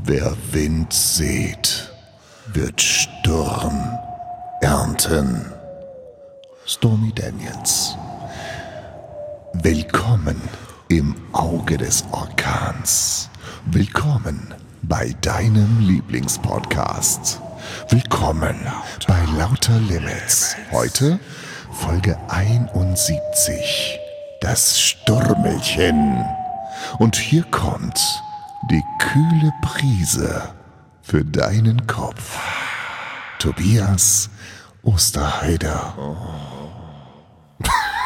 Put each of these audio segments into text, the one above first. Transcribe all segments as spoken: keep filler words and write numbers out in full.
Wer Wind sät, wird Sturm ernten. Stormy Daniels. Willkommen im Auge des Orkans. Willkommen bei deinem Lieblingspodcast. Willkommen bei Lauter Limits. Heute Folge einundsiebzig. Das Sturmelchen. Und hier kommt die kühle Prise für deinen Kopf. Tobias Osterheider. Oh.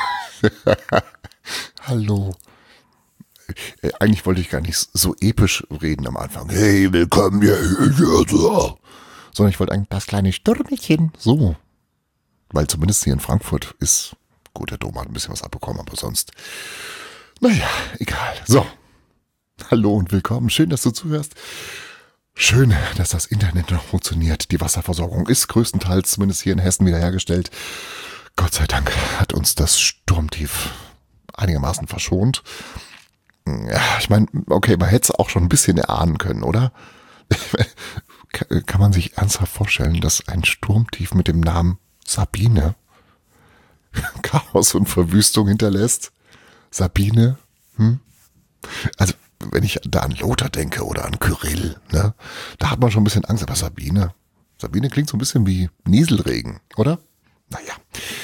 Hallo. Äh, eigentlich wollte ich gar nicht so episch reden am Anfang. Hey, willkommen hier. Sondern ich wollte eigentlich das kleine Stürmelchen. So. Weil zumindest hier in Frankfurt ist, gut, der Dom hat ein bisschen was abbekommen, aber sonst, naja, egal. So. Hallo und willkommen. Schön, dass du zuhörst. Schön, dass das Internet noch funktioniert. Die Wasserversorgung ist größtenteils, zumindest hier in Hessen, wiederhergestellt. Gott sei Dank hat uns das Sturmtief einigermaßen verschont. Ja, ich meine, okay, man hätte es auch schon ein bisschen erahnen können, oder? Kann man sich ernsthaft vorstellen, dass ein Sturmtief mit dem Namen Sabine Chaos und Verwüstung hinterlässt? Sabine? Hm? Also, wenn ich da an Lothar denke oder an Kyrill, ne, da hat man schon ein bisschen Angst. Aber Sabine, Sabine klingt so ein bisschen wie Nieselregen, oder? Naja.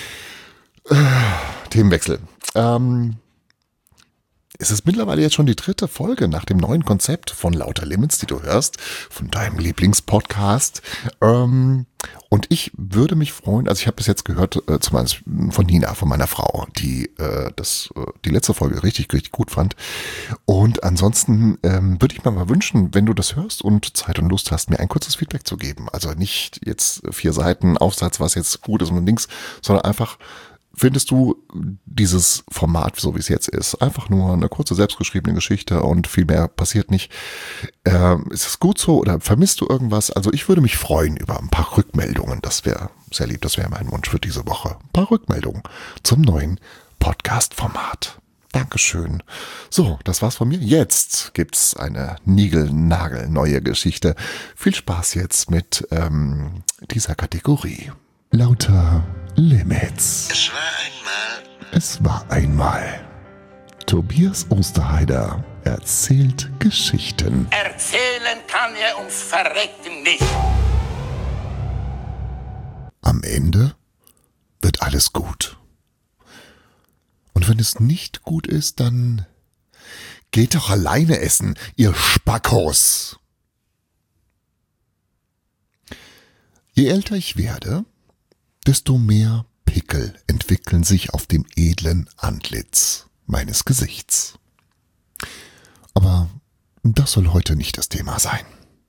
Äh, Themenwechsel. Ähm, es ist mittlerweile jetzt schon die dritte Folge nach dem neuen Konzept von Lauter Limits, die du hörst, von deinem Lieblingspodcast. Ähm, und ich würde mich freuen, also ich habe bis jetzt gehört, äh, zumindest von Nina, von meiner Frau, die äh, das äh, die letzte Folge richtig, richtig gut fand. Und ansonsten ähm, würde ich mir mal wünschen, wenn du das hörst und Zeit und Lust hast, mir ein kurzes Feedback zu geben. Also nicht jetzt vier Seiten Aufsatz, was jetzt gut ist und links, sondern einfach, findest du dieses Format, so wie es jetzt ist, einfach nur eine kurze selbstgeschriebene Geschichte und viel mehr passiert nicht? Ähm, ist es gut so oder vermisst du irgendwas? Also ich würde mich freuen über ein paar Rückmeldungen. Das wäre sehr lieb, das wäre mein Wunsch für diese Woche. Ein paar Rückmeldungen zum neuen Podcast-Format. Dankeschön. So, das war's von mir. Jetzt gibt's eine niegelnagelneue Geschichte. Viel Spaß jetzt mit ähm, dieser Kategorie. Lauter Limits. Es war einmal. Es war einmal. Tobias Osterheider erzählt Geschichten. Erzählen kann er ums Verrecken nicht. Am Ende wird alles gut. Und wenn es nicht gut ist, dann geht doch alleine essen, ihr Spackos. Je älter ich werde, desto mehr Pickel entwickeln sich auf dem edlen Antlitz meines Gesichts. Aber das soll heute nicht das Thema sein.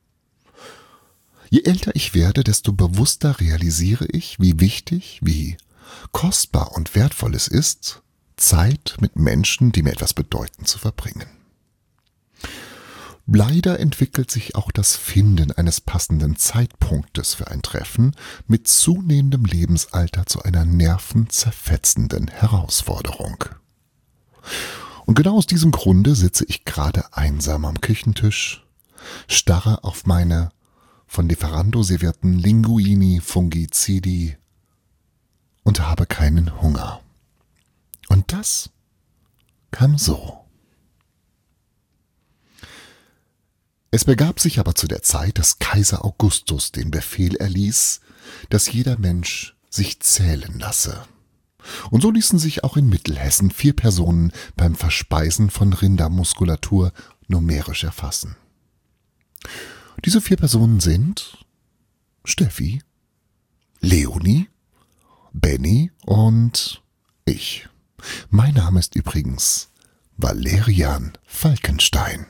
Je älter ich werde, desto bewusster realisiere ich, wie wichtig, wie kostbar und wertvoll es ist, Zeit mit Menschen, die mir etwas bedeuten, zu verbringen. Leider entwickelt sich auch das Finden eines passenden Zeitpunktes für ein Treffen mit zunehmendem Lebensalter zu einer nervenzerfetzenden Herausforderung. Und genau aus diesem Grunde sitze ich gerade einsam am Küchentisch, starre auf meine von Lieferando servierten Linguini Fungicidi und habe keinen Hunger. Und das kam so. Es begab sich aber zu der Zeit, dass Kaiser Augustus den Befehl erließ, dass jeder Mensch sich zählen lasse. Und so ließen sich auch in Mittelhessen vier Personen beim Verspeisen von Rindermuskulatur numerisch erfassen. Diese vier Personen sind Steffi, Leonie, Benny und ich. Mein Name ist übrigens Valerian Falkenstein.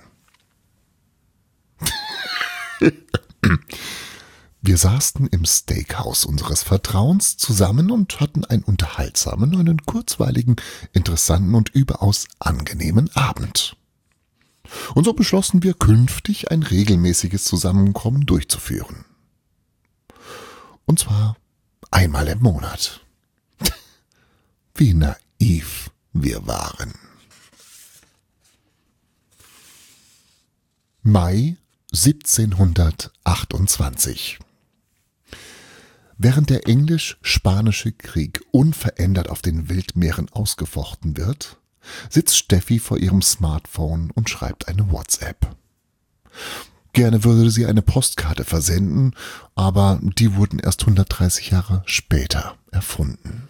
Wir saßen im Steakhouse unseres Vertrauens zusammen und hatten einen unterhaltsamen, einen kurzweiligen, interessanten und überaus angenehmen Abend. Und so beschlossen wir, künftig ein regelmäßiges Zusammenkommen durchzuführen. Und zwar einmal im Monat. Wie naiv wir waren. Mai siebzehnhundertachtundzwanzig. Während der englisch-spanische Krieg unverändert auf den Weltmeeren ausgefochten wird, sitzt Steffi vor ihrem Smartphone und schreibt eine WhatsApp. Gerne würde sie eine Postkarte versenden, aber die wurden erst hundertdreißig Jahre später erfunden.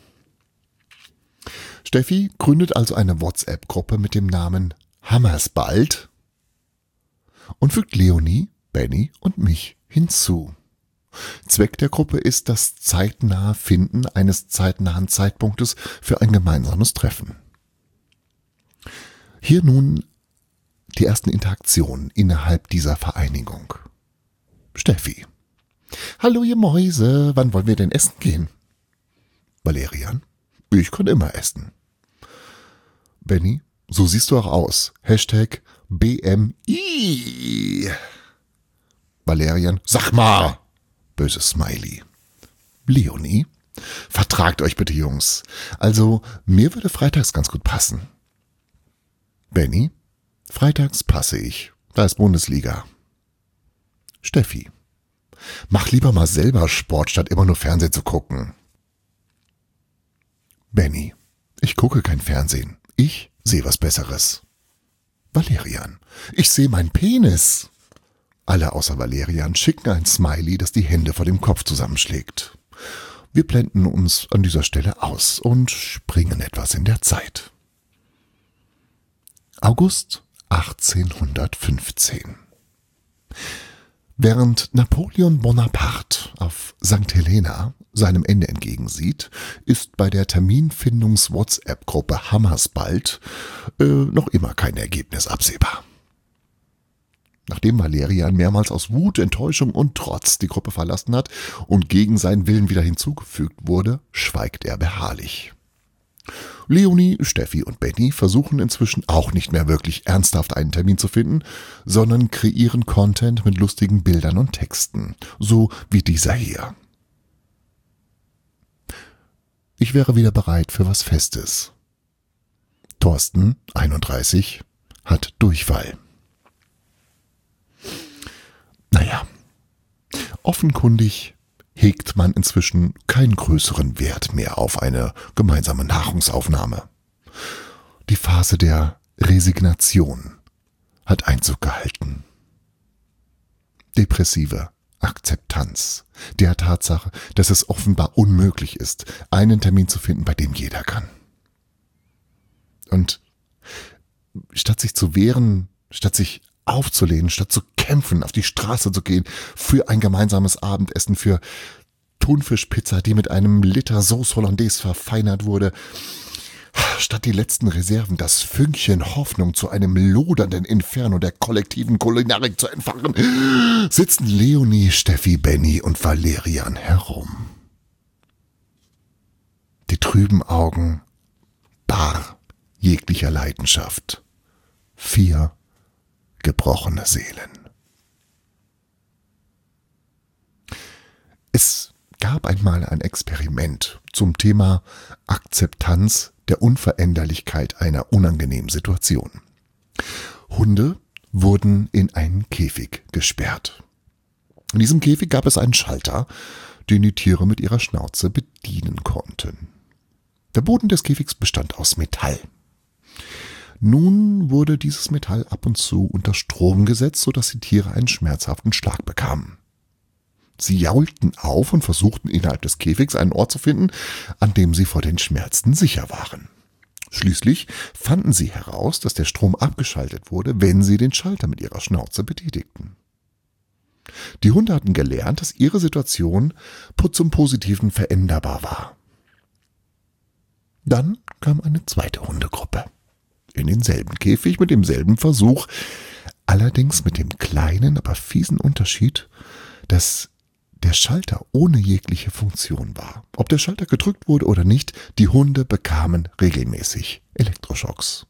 Steffi gründet also eine WhatsApp-Gruppe mit dem Namen Hammersbald und fügt Leonie, Benny und mich hinzu. Zweck der Gruppe ist das zeitnahe Finden eines zeitnahen Zeitpunktes für ein gemeinsames Treffen. Hier nun die ersten Interaktionen innerhalb dieser Vereinigung. Steffi: Hallo ihr Mäuse, wann wollen wir denn essen gehen? Valerian: Ich kann immer essen. Benny: So siehst du auch aus. Hashtag B M I. Valerian: Sag mal! Böses Smiley. Leonie: Vertragt euch bitte, Jungs. Also, mir würde freitags ganz gut passen. Benny: Freitags passe ich. Da ist Bundesliga. Steffi: Mach lieber mal selber Sport, statt immer nur Fernsehen zu gucken. Benny: Ich gucke kein Fernsehen. Ich sehe was Besseres. Valerian: Ich sehe meinen Penis. Alle außer Valerian schicken ein Smiley, das die Hände vor dem Kopf zusammenschlägt. Wir blenden uns an dieser Stelle aus und springen etwas in der Zeit. August achtzehnhundertfünfzehn. Während Napoleon Bonaparte auf Sankt Helena seinem Ende entgegensieht, ist bei der Terminfindungs-WhatsApp-Gruppe Hammersbald äh, noch immer kein Ergebnis absehbar. Nachdem Valerian mehrmals aus Wut, Enttäuschung und Trotz die Gruppe verlassen hat und gegen seinen Willen wieder hinzugefügt wurde, schweigt er beharrlich. Leonie, Steffi und Benny versuchen inzwischen auch nicht mehr wirklich ernsthaft einen Termin zu finden, sondern kreieren Content mit lustigen Bildern und Texten, so wie dieser hier. Ich wäre wieder bereit für was Festes. Thorsten, einunddreißig, hat Durchfall. Naja, offenkundig hegt man inzwischen keinen größeren Wert mehr auf eine gemeinsame Nahrungsaufnahme. Die Phase der Resignation hat Einzug gehalten. Depressive Akzeptanz der Tatsache, dass es offenbar unmöglich ist, einen Termin zu finden, bei dem jeder kann. Und statt sich zu wehren, statt sich aufzulehnen, statt zu kämpfen, auf die Straße zu gehen, für ein gemeinsames Abendessen, für Thunfischpizza, die mit einem Liter Sauce Hollandaise verfeinert wurde, statt die letzten Reserven, das Fünkchen Hoffnung zu einem lodernden Inferno der kollektiven Kulinarik zu entfachen, sitzen Leonie, Steffi, Benny und Valerian herum. Die trüben Augen, bar jeglicher Leidenschaft. Vier gebrochene Seelen. Es gab einmal ein Experiment zum Thema Akzeptanz der Unveränderlichkeit einer unangenehmen Situation. Hunde wurden in einen Käfig gesperrt. In diesem Käfig gab es einen Schalter, den die Tiere mit ihrer Schnauze bedienen konnten. Der Boden des Käfigs bestand aus Metall. Nun wurde dieses Metall ab und zu unter Strom gesetzt, sodass die Tiere einen schmerzhaften Schlag bekamen. Sie jaulten auf und versuchten innerhalb des Käfigs einen Ort zu finden, an dem sie vor den Schmerzen sicher waren. Schließlich fanden sie heraus, dass der Strom abgeschaltet wurde, wenn sie den Schalter mit ihrer Schnauze betätigten. Die Hunde hatten gelernt, dass ihre Situation zum Positiven veränderbar war. Dann kam eine zweite Hundegruppe. In denselben Käfig mit demselben Versuch, allerdings mit dem kleinen, aber fiesen Unterschied, dass der Schalter ohne jegliche Funktion war. Ob der Schalter gedrückt wurde oder nicht, die Hunde bekamen regelmäßig Elektroschocks.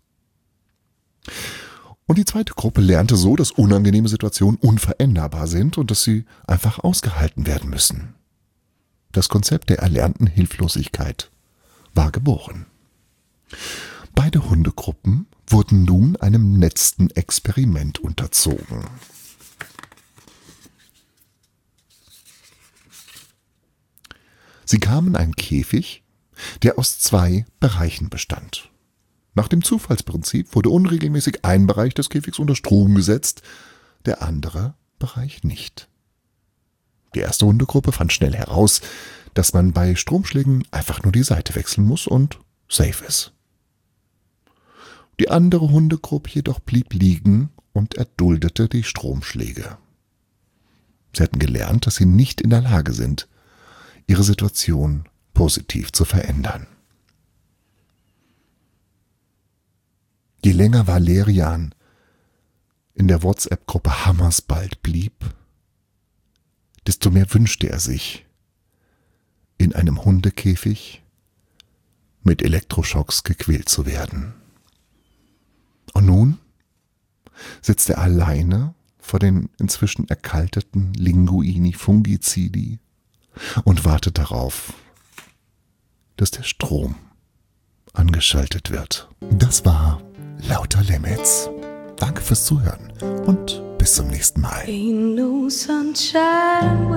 Und die zweite Gruppe lernte so, dass unangenehme Situationen unveränderbar sind und dass sie einfach ausgehalten werden müssen. Das Konzept der erlernten Hilflosigkeit war geboren. Beide Hundegruppen wurden nun einem letzten Experiment unterzogen. Sie kamen in einen Käfig, der aus zwei Bereichen bestand. Nach dem Zufallsprinzip wurde unregelmäßig ein Bereich des Käfigs unter Strom gesetzt, der andere Bereich nicht. Die erste Hundegruppe fand schnell heraus, dass man bei Stromschlägen einfach nur die Seite wechseln muss und safe ist. Die andere Hundegruppe jedoch blieb liegen und erduldete die Stromschläge. Sie hatten gelernt, dass sie nicht in der Lage sind, ihre Situation positiv zu verändern. Je länger Valerian in der WhatsApp-Gruppe Hammersbald blieb, desto mehr wünschte er sich, in einem Hundekäfig mit Elektroschocks gequält zu werden. Und nun sitzt er alleine vor den inzwischen erkalteten Linguini Fungicidi und wartet darauf, dass der Strom angeschaltet wird. Das war Lauter Limits. Danke fürs Zuhören und bis zum nächsten Mal. Ain't no sunshine